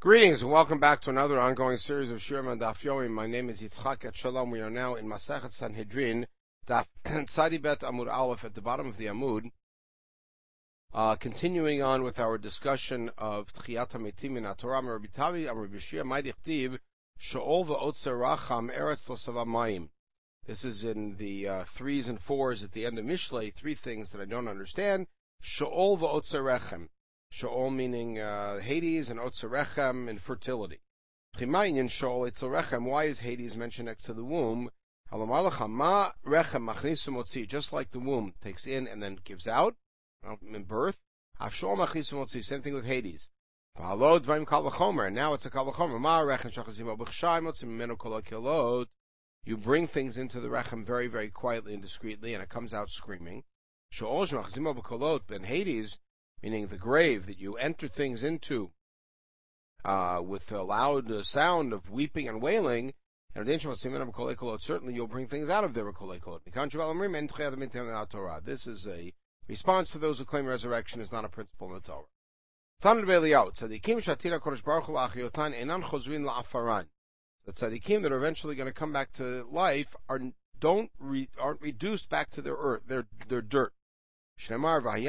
Greetings and welcome back to another ongoing series of Shurim and Daf Yomi. My name is Yitzchak at Shalom. We are now in Masechet Sanhedrin, Daf Tzadi Bet Amud Aleph at the bottom of the Amud. Continuing on with our discussion of Tchiyat HaMetim in HaTorah, Rabbi Tavi, Rabbi Shia, Ma'dichtiv, She'ol v'otzer racham eretz lo sava mayim. This is in the 3s and 4s at the end of Mishlei, three things that I don't understand. She'ol v'otzer rechem. Sheol meaning Hades, and Otzerechem in fertility. Chimayin Sheol Otzerechem. Why is Hades mentioned next to the womb? Just like the womb takes in and then gives out in birth. Same thing with Hades. And now it's a kal v'chomer. You bring things into the rechem very, very quietly and discreetly, and it comes out screaming. And Hades, meaning the grave that you enter things into with a loud sound of weeping and wailing, and certainly you'll bring things out of there. This is a response to those who claim resurrection is not a principle in the Torah. The tzaddikim that are eventually going to come back to life aren't reduced back to their earth, their dirt. Everybody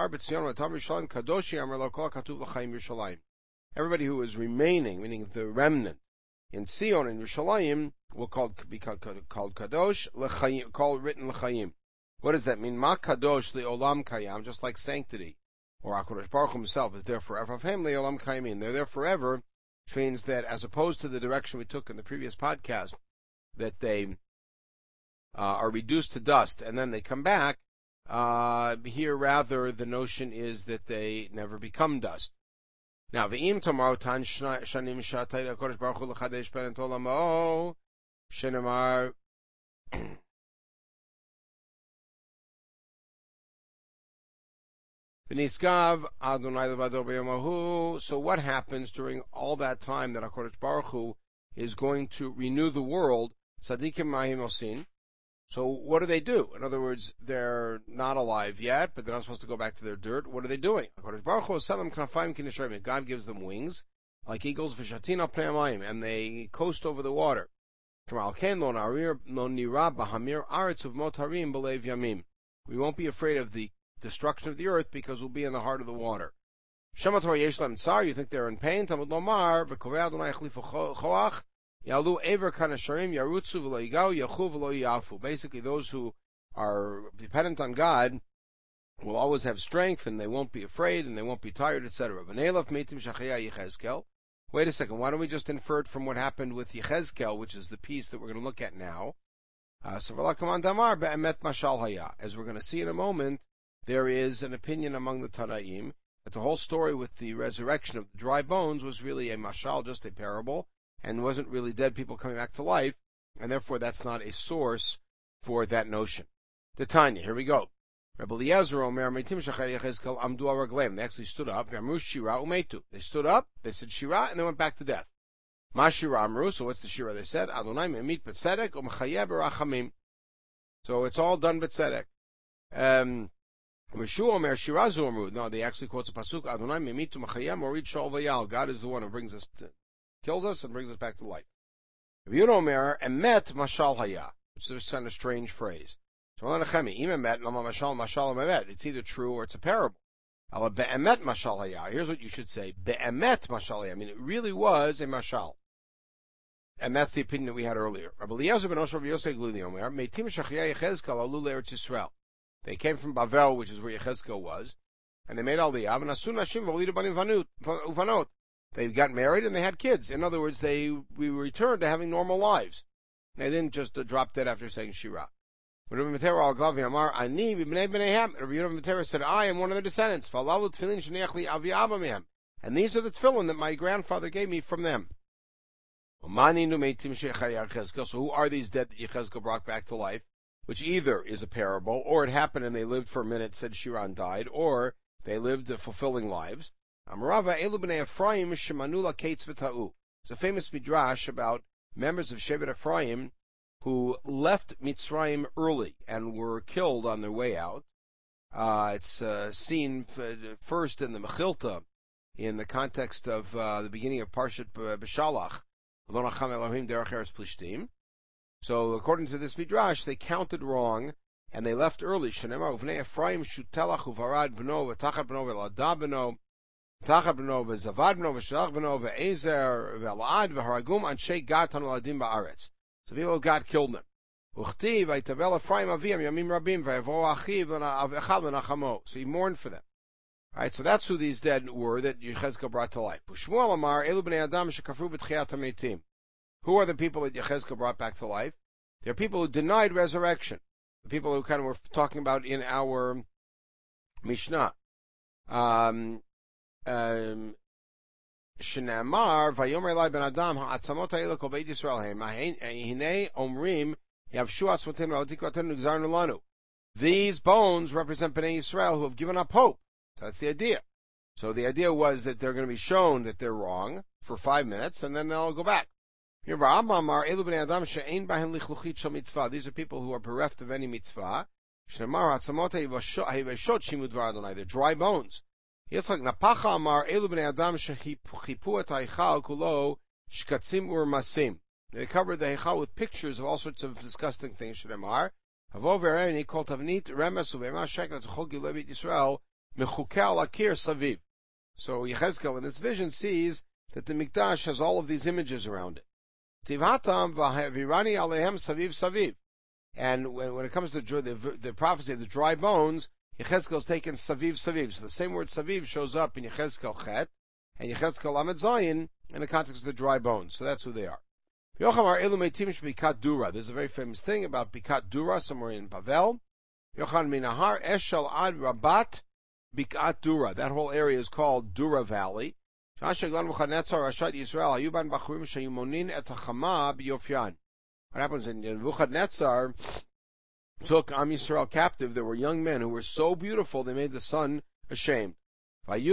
who is remaining, meaning the remnant, in Sion and Yerushalayim, will be called kadosh, called written l'chaim. What does that mean? Ma kadosh le'olam kayam, just like sanctity, or HaKadosh Baruch Hu himself is there forever. Of him le'olam kayamin, they're there forever, which means that as opposed to the direction we took in the previous podcast, that they are reduced to dust and then they come back. Here, rather, the notion is that they never become dust. Now, v'im tomorrow tan shanim shatay HaKadosh Baruch Hu l'chadesh ben et olamo shenemar v'niskav Adonai levado b'yomahu. So, what happens during all that time that HaKadosh Baruch Hu is going to renew the world? Tzadikim mahim osin. So what do they do? In other words, they're not alive yet, but they're not supposed to go back to their dirt. What are they doing? God gives them wings, like eagles, and they coast over the water. We won't be afraid of the destruction of the earth because we'll be in the heart of the water. You think they're in pain? Basically, those who are dependent on God will always have strength, and they won't be afraid, and they won't be tired, etc. Wait a second, why don't we just infer it from what happened with Yechezkel, which is the piece that we're going to look at now? As we're going to see in a moment, there is an opinion among the Tanaim that the whole story with the resurrection of the dry bones was really a mashal, just a parable, and wasn't really dead people coming back to life, and therefore that's not a source for that notion. The Tanya, here we go. Rebbe Eliezer Omer Meitim Shachar Yechezkel Amdu Aragleim. They actually stood up. Amru Shira Umetu. They stood up. They said Shira, and they went back to death. Ma Shira Amru. So what's the Shira? They said Adonai Me'emit B'Tzedek U'Mechayeh B'Rachamim. So it's all done B'Tzedek. Rishu Omer Shira Zu Amru. No, they actually quotes a pasuk Adonai Me'emit U'Mechayeh Morid Shol V'Yal. God is the one who kills us and brings us back to life. Rabbi Yehuda Omer Emet Mashal Haya, which is kind of a strange phrase. So it's either true or it's a parable. Be'emet Mashal Haya. Here's what you should say: Be'emet Mashal Haya. I mean, it really was a mashal, and that's the opinion that we had earlier. Rabbi Eliezer ben Osher Yosef Glili Omer Meitim Shachya Yechezkel Alu L'Eretz Yisrael. They came from Bavel, which is where Yechezkel was, and they made Aliyah. And Asun Nashim V'Olidu Banim Uvanot. They got married and they had kids. In other words, we returned to having normal lives. They didn't just drop dead after saying Shira. But Rabbi Matera said, I am one of their descendants. And these are the tefillin that my grandfather gave me from them. So who are these dead that Yechezkel brought back to life? Which either is a parable, or it happened and they lived for a minute, said Shira, and died, or they lived fulfilling lives. It's a famous midrash about members of Shevet Ephraim who left Mitzrayim early and were killed on their way out. It's seen first in the Mechilta in the context of the beginning of Parshat B'Shalach. So according to this midrash, they counted wrong and they left early. Shenemar uvnei Ephraim shutelach uvarad b'no v'tachat b'no v'lada b'no v'tachat b'no v'zavad b'no v'shalach b'no v'ezer v'elad v'haragum anshe Gat hanoladim ba'aretz. So people of God killed them. Uchtiv v'yitavel Ephraim aviyam yamim rabim v'yavo achiv v'echal v'nachamo. So he mourned for them. All right, so that's who these dead were that Yechezkel brought to life. Shmuel Amar, Elu b'nei Adam shekafru b'tchiyat hametim. Who are the people that Yechezkel brought back to life? They're people who denied resurrection. The people who kind of were talking about in our Mishnah. Shenamar, Vayomer Elai ben Adam, ha'atzamot ha'elu kol beit Yisrael heim, hinei omrim, yavshu atzmotim ra'otiku atenu gzarnu lanu. These bones represent Bnei Yisrael who have given up hope. So that's the idea. So the idea was that they're going to be shown that they're wrong for 5 minutes, and then they'll go back. These are people who are bereft of any mitzvah. They're dry bones. They covered the Heichal with pictures of all sorts of disgusting things. So Yechezkel in this vision sees that the Mikdash has all of these images around it. And when it comes to the prophecy of the dry bones, Yechezkel is taken saviv saviv. So the same word saviv shows up in Yechezkel Chet and Yechezkel Lamed Zayin in the context of the dry bones. So that's who they are. There's a very famous thing about Bikat Dura somewhere in Bavel. Yochan Minahar Eshel Ad Rabat Bikat Dura. That whole area is called Dura Valley. What happens in Nebuchadnezzar took Am Yisrael captive? There were young men who were so beautiful they made the sun ashamed. And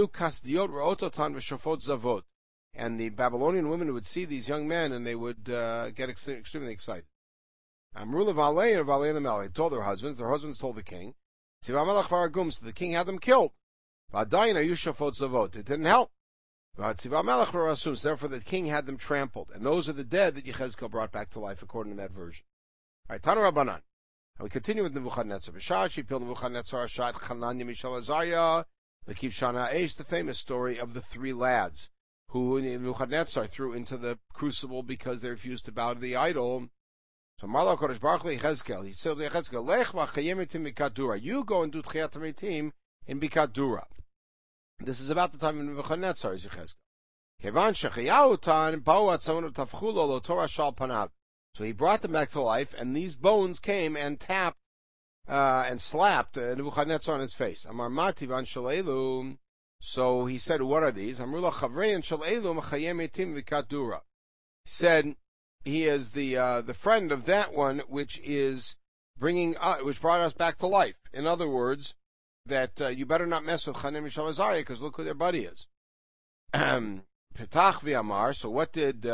the Babylonian women would see these young men and they would get extremely excited. They told their husbands told the king. So the king had them killed. It didn't help. Therefore the king had them trampled. And those are the dead that Yechezkel brought back to life according to that version. All right, Tana Rabbanan. And we continue with Nebuchadnezzar. V'shashi pil Nebuchadnezzar Ashat Chananya Mishael Azariah L'kiv Shana Eish, the famous story of the 3 lads who Nebuchadnezzar threw into the crucible because they refused to bow to the idol. So Marla Kodesh Baruch Yechezkel, he said to Yechezkel, Lech v'chayemitim Bikat Dura. You go and do Tchiyat HaMeitim in Bikat Dura. This is about the time of Nebuchadnezzar, Yechezkel. Kevan shechayautan ba'u atzamot tafchulo lo Torah shal panav. So he brought them back to life, and these bones came and tapped and slapped Nebuchadnezzar on his face. Amar mati van shalelu. So he said, "What are these?" Amrula chavrein shalelu mechayem etim Bikat Dura. He said, "He is the friend of that one which is which brought us back to life." In other words, that you better not mess with Chanem Mishael Azariah because look who their buddy is. Petach v'amar. So what did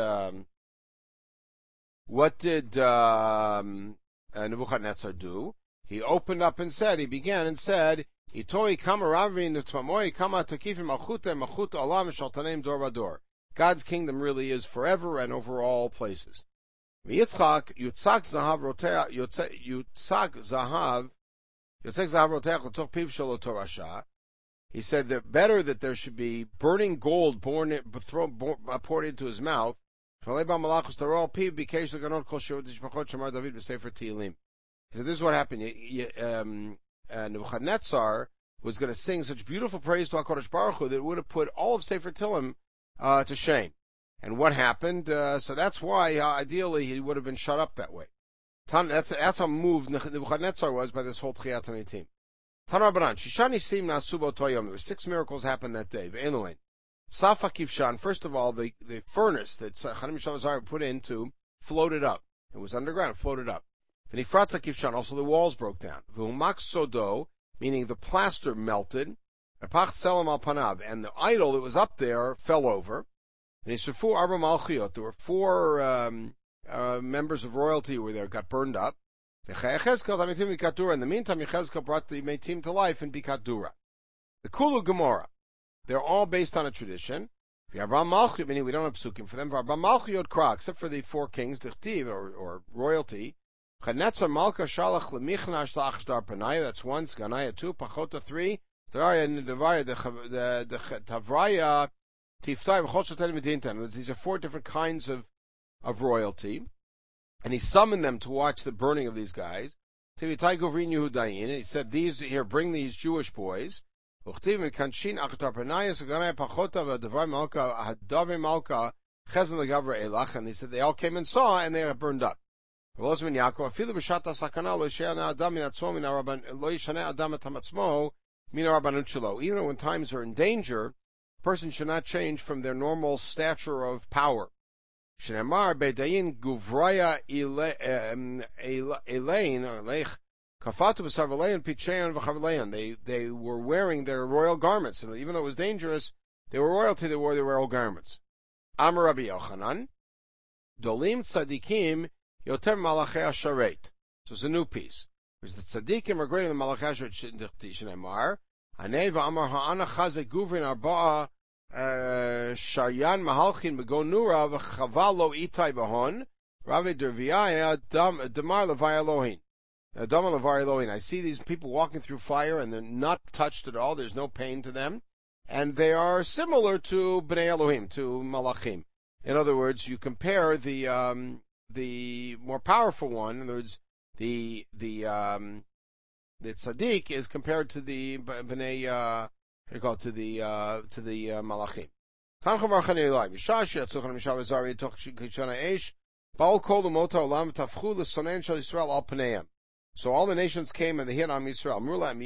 Nebuchadnezzar do? He opened up and said, he began and said, Itoi kama ravin utmamoi kama takifim malchute malchut olam shaltanem dor vador. God's kingdom really is forever and over all places. Yitzchak yutzak zahav roteach yutzak zahav roteach l'toch piv shelo torasha. He said that better that there should be burning gold poured into his mouth. He said, this is what happened. Nebuchadnezzar was going to sing such beautiful praise to HaKadosh Baruch Hu that it would have put all of Sefer Tehillim to shame. And what happened? So that's why, ideally, he would have been shut up that way. That's how moved Nebuchadnezzar was by this whole Tchiyat HaMeitim. Tanrabanan, Shishani Sim Nasubo Toyom. There were 6 miracles happened that day. Ve'eluin. Safa Kivshan, first of all, the furnace that Chanem Mishael Azariah put into floated up. It was underground, it floated up. V'nifratza Kivshan, also the walls broke down. V'humak Sodo, meaning the plaster melted. Apach Selam al Panav, and the idol that was up there fell over. V'nisufu Arba Malchiot, there were 4 members of royalty who were there, got burned up. In the meantime, Yechezkel brought the Meitim to life in Bikat Dura. The Kulu Gemara. They're all based on a tradition. Meaning we don't have psukim for them. Except for the four kings, or royalty. That's one. Sganaya 2. Pachota 3. Tavraya Tiftai. These are four different kinds of royalty. And he summoned them to watch the burning of these guys. He said, "These here, bring these Jewish boys." And he said they all came and saw, and they got burned up. Even when times are in danger, a person should not change from their normal stature of power. They were wearing their royal garments, and even though it was dangerous, they were royalty, they wore their royal garments. Amar Rabbi Yochanan, Dolim Tzadikim Yoter Malachei Asharet. So it's a new piece. Because the Tzadikim are greater than Malachei Asharet, Shneimar, Aneva Amar Ha'ana Chazek Guvrin Arba'a Shayan Mahalchin Begonura V'Chavalo Itai Bahon Ravi Derviaya Damar Levai Elohim. I see these people walking through fire and they're not touched at all. There's no pain to them. And they are similar to Bnei Elohim, to Malachim. In other words, you compare the more powerful one. In other words, the tzaddik is compared to the Bnei, to the Malachim. So all the nations came and they hit on Yisrael.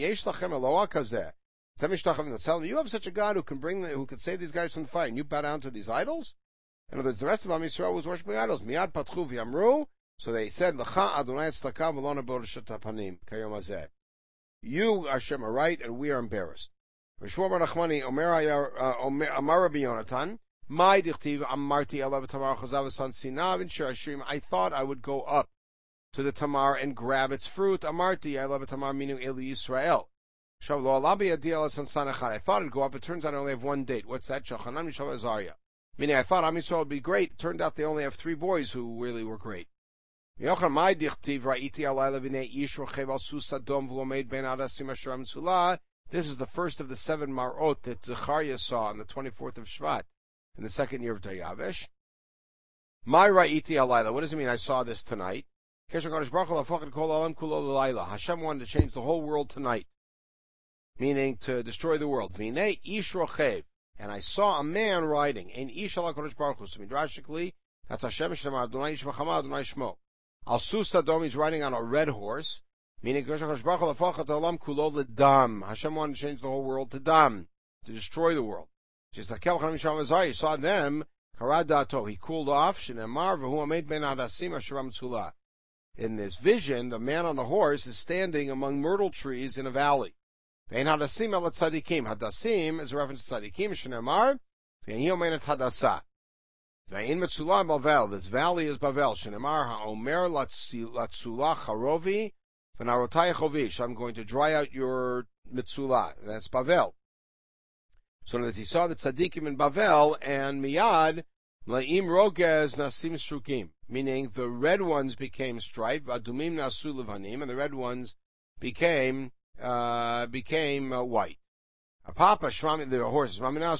You have such a God who can save these guys from the fire, and you bow down to these idols? In other words, the rest of Am Yisrael was worshiping idols. Miyad patchu v'yamru. So they said, L'cha Adonai tzedakah v'lo nabor shatapanim kayom hazeh. You, Hashem, are right, and we are embarrassed. V'shmuel bar Nachmani Amar Rabbi Yonatan, my dichtiv amarti elav tamar chazav v'san sinav in shirashim. I thought I would go up to the tamar and grab its fruit. Amarti elav tamar meaning Eli Yisrael. I thought it'd go up. It turns out I only have one date. What's that? Shachanan Mishav Azariah. Meaning I thought Am Yisrael would be great. It turned out they only have 3 boys who really were great. This is the first of the 7 marot that Zechariah saw on the 24th of Shvat in the 2nd year of Dayavesh. My ra'iti alayla. What does it mean? I saw this tonight. Hashem wanted to change the whole world tonight, meaning to destroy the world. And I saw a man riding. So midrashically, that's Hashem Shemar Adonai Yishmachama Adonai Shmo. Al Sus Adom, he's riding on a red horse, meaning Hashem wanted to change the whole world to dam, to destroy the world. He saw them. He cooled off. In this vision, the man on the horse is standing among myrtle trees in a valley. Hadasim el tzadikim. Hadasim is a reference to tzadikim. Shenemar, v'yehi omenet hadasa. V'yin metzula Bavel. This valley is Bavel. Shenemar ha'omer latzula charovi v'narotai chovish. I'm going to dry out your metzula. That's Bavel. So that he saw the tzadikim in Bavel, and miyad la'im rogez nasim shrukim, meaning the red ones became striped. Adumim nasu levanim, and the red ones became white. Papa shmami, the horses.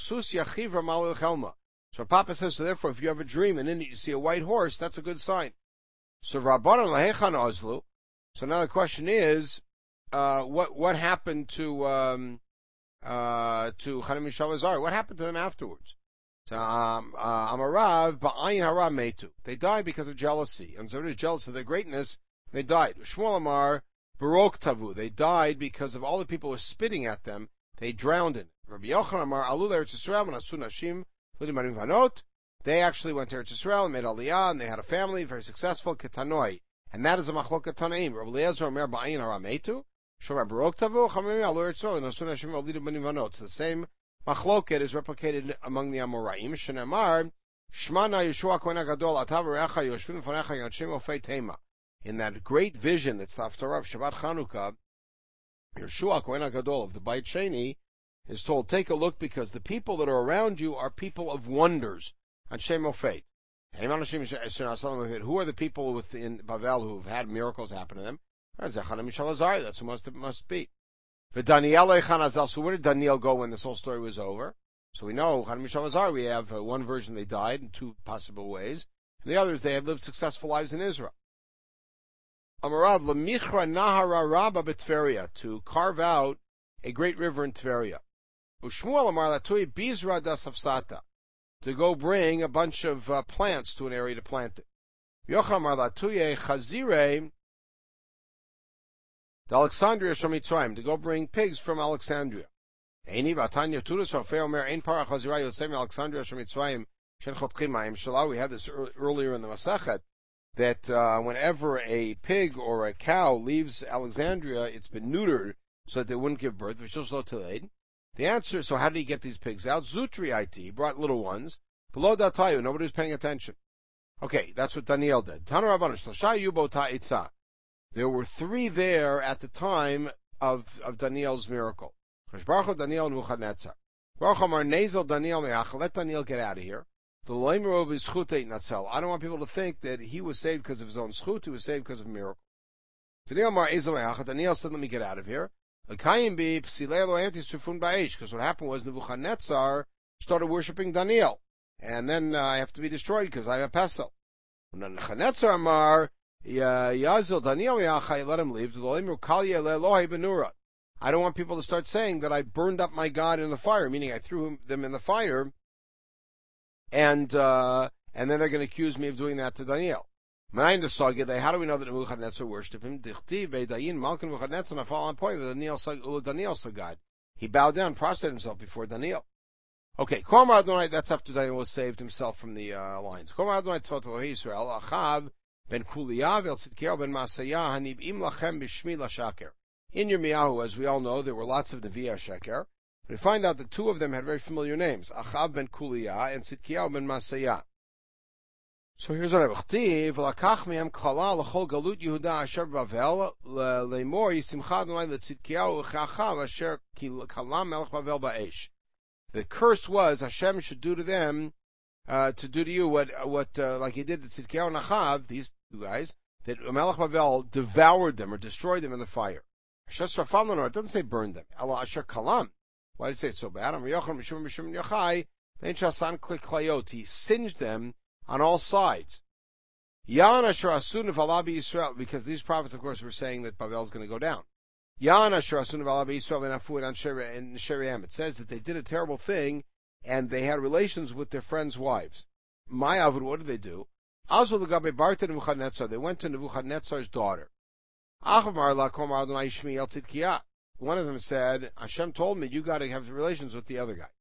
So Papa says, so therefore, if you have a dream and in it you see a white horse, that's a good sign. So Rabbanan lahechan ozlu. So now the question is, what happened to Chanim Mishav Azar? What happened to them afterwards? So Amarav ba'ayin hara metu. They died because of jealousy, and so it is jealous of their greatness. They died. Shmuel Amar Barok Tavu. They died because of all the people who were spitting at them. They drowned in it. Rabbi Yochanan Amar Alu Eretz Yisrael V'nasu Nashim L'dimarim Vanot. They actually went to Eretz Yisrael and made Aliyah, and they had a family, very successful, Ketanoi. And that is a Machloket Tanaim. Rabbi Eliezer Omer Ba'ayin Hara Metu. Shomar Barok Tavu. Chamim Alu Eretz Yisrael V'nasu Nashim L'dimarim Vanot. The same Machloket is replicated among the Amoraim. Shenemar Shmana Yeshua Kohen HaGadol Atav Recha Yoshvim Fanecha Yachim Ofei Tema. In that great vision that's the Haftarah of Shabbat Chanukah, Yeshua Kohen HaGadol of the Beit Sheni is told, take a look because the people that are around you are people of wonders. Anshe Mofet. Who are the people within Bavel who've had miracles happen to them? That's who must be. So where did Daniel go when this whole story was over? So we know, we have one version they died in two possible ways, and the others they had lived successful lives in Israel. Amarav lemichra nahara rabba b'Tveria, to carve out a great river in Tveria. Ushmuel amar latui bizra dasafsata, to go bring a bunch of plants to an area to plant it. Yocham amar latuye chazire to Alexandria Shemitzrayim, to go bring pigs from Alexandria. We had this earlier in the Masechet, that whenever a pig or a cow leaves Alexandria, it's been neutered so that they wouldn't give birth. The answer, so how did he get these pigs out? Zutri it, he brought little ones. Below Datayu, nobody was paying attention. Okay, that's what Daniel did. There were three there at the time of Daniel's miracle. Baruch Daniel and Nebuchadnezzar. Baruch Amar Nezel Daniel Me'ach, let Daniel get out of here. The Loimer of his schut eit natsel. I don't want people to think that he was saved because of his own schut, he was saved because of a miracle. Daniel Amar Ezel Me'ach, Daniel said, let me get out of here. Because what happened was Nebuchadnezzar started worshipping Daniel. And then I have to be destroyed because I have Pesel. And then Nebuchadnezzar Amar Yazil Daniel Me'ach, let him leave. The Loimer Kalye Le'Elohei Benura. I don't want people to start saying that I burned up my God in the fire, meaning I threw them in the fire, and then they're going to accuse me of doing that to Daniel. How do we know that Nebuchadnezzar worshipped him? He bowed down, prostrated himself before Daniel. Okay, that's after Daniel saved himself from the lions. In Yirmiyahu, as we all know, there were lots of Nevi'ah Sheker. We find out that two of them had very familiar names, Achav ben Kuliyah and Tzidkiyahu ben Masayah. So here's what I will V'lakach mehem kala l'chol galut Yehuda asher Bavel le'mor yisimcha Adonai le'Tzidkiyahu u'chachav asher kala melech Bavel ba'esh. The curse was Hashem should do to them, to do to you what like he did to Tzidkiyahu and Achav, these two guys, that Melech Bavel devoured them or destroyed them in the fire. It doesn't say burn them. Allah Asher Kalam. Why did it say it so bad? He singed them on all sides. Because these prophets, of course, were saying that Babel is going to go down. It says that they did a terrible thing and they had relations with their friends' wives. What did they do? They went to Nebuchadnezzar's daughter. One of them said, Hashem told me you got to have relations with the other guy.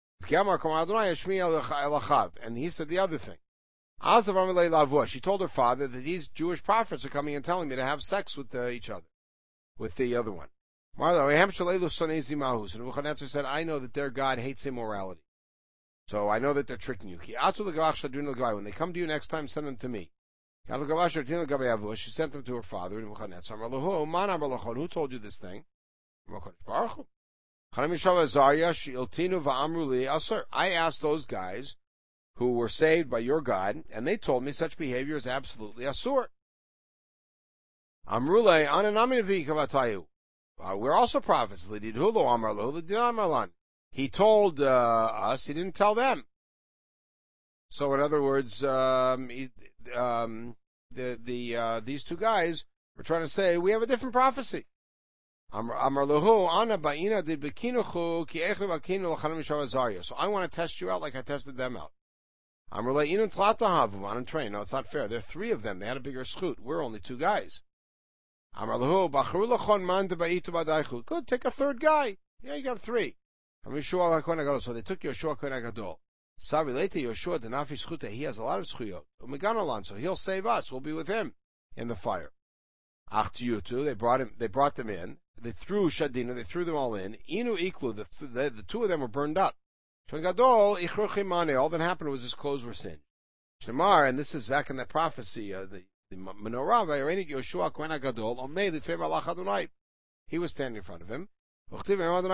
And he said the other thing. She told her father that these Jewish prophets are coming and telling me to have sex with each other, with the other one. And Nebuchadnezzar said, I know that their God hates immorality. So I know that they're tricking you. When they come to you next time, send them to me. She sent them to her father. Who told you this thing? I asked those guys who were saved by your God, and they told me such behavior is absolutely asur. We're also prophets. He told us, he didn't tell them. So in other words, these two guys were trying to say, we have a different prophecy. So I want to test you out like I tested them out. No, it's not fair. There are three of them. They had a bigger schut. We're only two guys. Good, take a third guy. Yeah, you got three. So they took Yoshua Kohen HaGadol. He has a lot of schuyot. So he'll save us. We'll be with him in the fire. They brought them in. They threw Shadina. They threw them all in. Inu Iklu. The two of them were burned up. All that happened was his clothes were singed. Shemar, and this is back in that prophecy, the menorah. Yoshua Kohen HaGadol. He was standing in front of him. I know you're a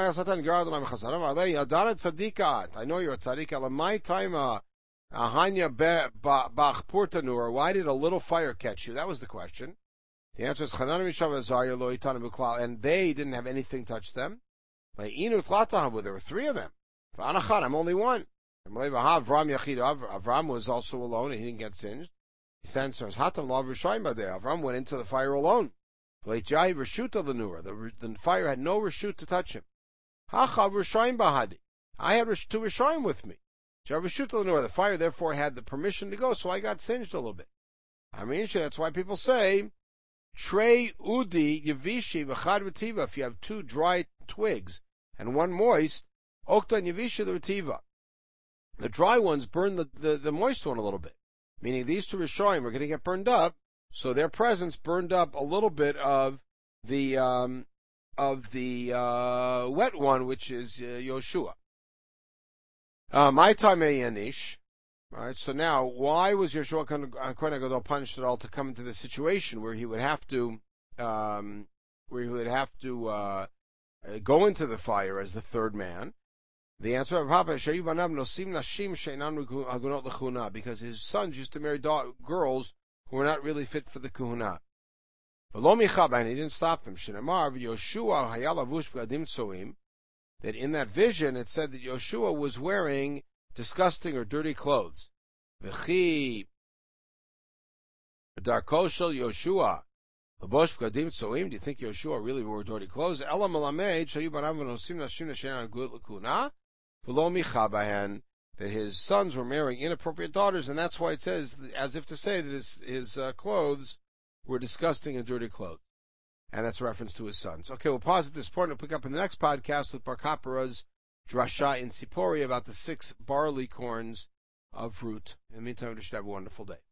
tzaddik. My time, Hanya bach purtanur. Why did a little fire catch you? That was the question. The answer is and they didn't have anything touch them. There were three of them. I'm only one. Avram was also alone and he didn't get singed. He answers, Avram went into the fire alone. The fire had no reshut to touch him. I had two Rishayim with me. The fire therefore had the permission to go, so I got singed a little bit. I mean, that's why people say, Trey udi yavishi v'chad retiva. If you have two dry twigs and one moist, okta yavishi the retiva. The dry ones burn the moist one a little bit. Meaning these two Rishayim are going to get burned up, so their presence burned up a little bit of the wet one, which is Yoshua. My time Yanish. All right. So now, why was Yoshua Kohen Gadol punished at all to come into the situation where he would have to go into the fire as the third man? The answer of because his sons used to marry girls who were not really fit for the kuhuna. And he didn't stop them. That in that vision it said that Yoshua was wearing disgusting or dirty clothes. V'chi darkoshel Yoshua labosh b'gadim tzoim. Do you think Yoshua really wore dirty clothes? Ela melamed shayu banav v'nosim nashim nashenan gut l'kuna v'lo michabahan. That his sons were marrying inappropriate daughters, and that's why it says, as if to say that his clothes were disgusting and dirty clothes. And that's a reference to his sons. Okay, we'll pause at this point. We'll pick up in the next podcast with Bar Kapara's drasha in Sipori about the 6 barley corns of fruit. In the meantime, we should have a wonderful day.